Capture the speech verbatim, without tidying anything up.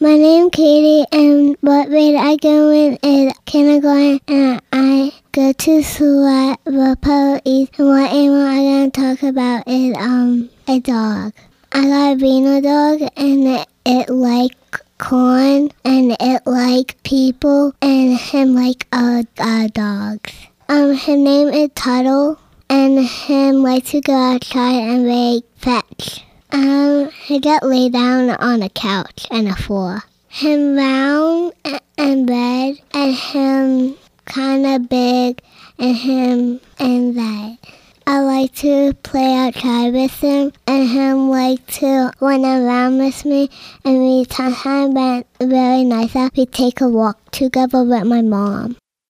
My name Katie, and what grade I go in is kindergarten, and I go to school at Rapo East. And what animal I'm going to talk about is um a dog. I got a Beano dog, and it, it like corn, and it like people, and him like uh, uh dogs. Um, his name is Tuttle, and him like to go outside and make fetch. Um, he got laid down on a couch and a floor. Him round and red, and him kind of big, and him and that. I like to play outside with him, and him like to run around with me, and we sometimes been very nice that we take a walk together with my mom.